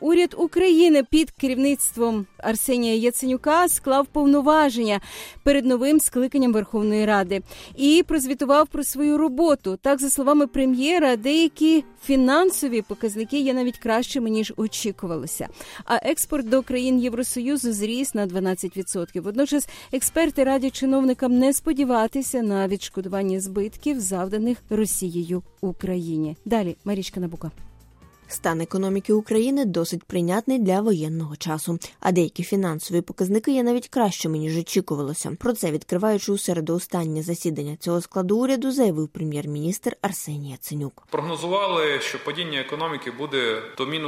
уряд України під керівництвом Арсенія Яценюка склав повноваження перед новим скликанням Верховної Ради і прозвітував про свою роботу. Так, за словами прем'єра, деякі фінансові показники є навіть кращими, ніж очікувалося. А експорт до країн Євросоюзу зріс на 12%. Водночас експерти радять чиновникам не сподіватися на відшкодування збитків, завданих Росією Україні. Далі Марічка Набука. Стан економіки України досить прийнятний для воєнного часу, а деякі фінансові показники є навіть кращими, ніж очікувалося. Про це, відкриваючи у середу останнє засідання цього складу уряду, заявив прем'єр-міністр Арсеній Яценюк. Прогнозували, що падіння економіки буде до мінус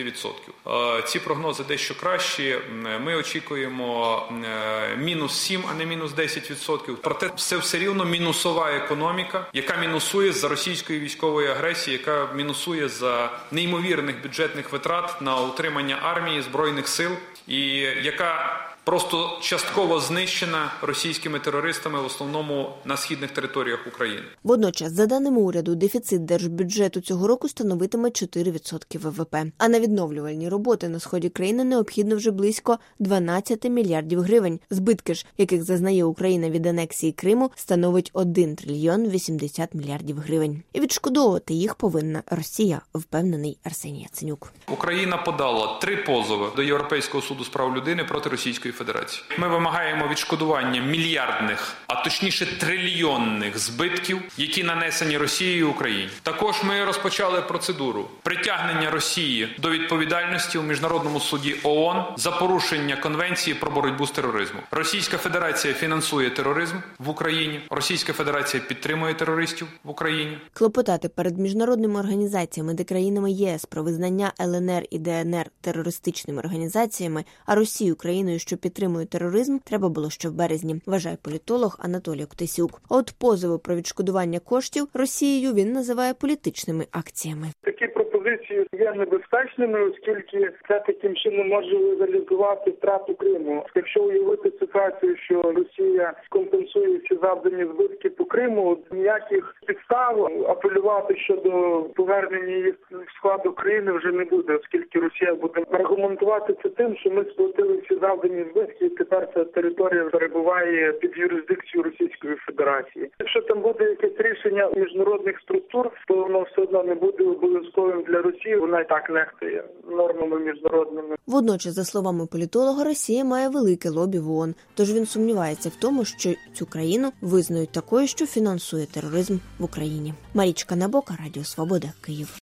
10%. Ці прогнози дещо кращі. Ми очікуємо мінус 7, а не мінус 10%. Проте це все рівно мінусова економіка, яка мінусує за російської військової агресії, яка мінусує за неймовірних бюджетних витрат на утримання армії, Збройних сил, і яка просто частково знищена російськими терористами, в основному на східних територіях України. Водночас, за даними уряду, дефіцит держбюджету цього року становитиме 4% ВВП. А на відновлювальні роботи на сході країни необхідно вже близько 12 мільярдів гривень. Збитки ж, яких зазнає Україна від анексії Криму, становить 1 трильйон 80 мільярдів гривень. І відшкодовувати їх повинна Росія, впевнений Арсеній Яценюк. Україна подала 3 позови до Європейського суду з прав людини проти Російської Федерації. Ми вимагаємо відшкодування мільярдних, а точніше трильйонних збитків, які нанесені Росією Україні. Також ми розпочали процедуру притягнення Росії до відповідальності у Міжнародному суді ООН за порушення Конвенції про боротьбу з тероризмом. Російська Федерація фінансує тероризм в Україні. Російська Федерація підтримує терористів в Україні. Клопотати перед міжнародними організаціями та країнами ЄС про визнання ЛНР і ДНР терористичними організаціями, а Росію країною, що підтримує тероризм, треба було ще в березні, вважає політолог Анатолій Октисюк. А от позови про відшкодування коштів Росією він називає політичними акціями. Такі пропозиції є небезпечними, оскільки це таким чином може легалізувати втрату Криму. Якщо уявити ситуацію, що Росія компенсує всі завдані збитки по Криму, ніяких підстав апелювати щодо повернення її в складу країни вже не буде, оскільки Росія буде аргументувати це тим, що ми сплатили всі завдані збитки, і тепер ця територія перебуває під юрисдикцією Російської Федерації. Якщо там буде якесь рішення міжнародних структур, то воно все одно не буде обов'язковим для Росії, вона і так нехтує нормами міжнародними. Водночас, за словами політолога, Росія має велике лобі в ООН, тож він сумнівається в тому, що цю країну визнають такою, що фінансує тероризм в Україні. Марічка Набока, Радіо Свобода, Київ.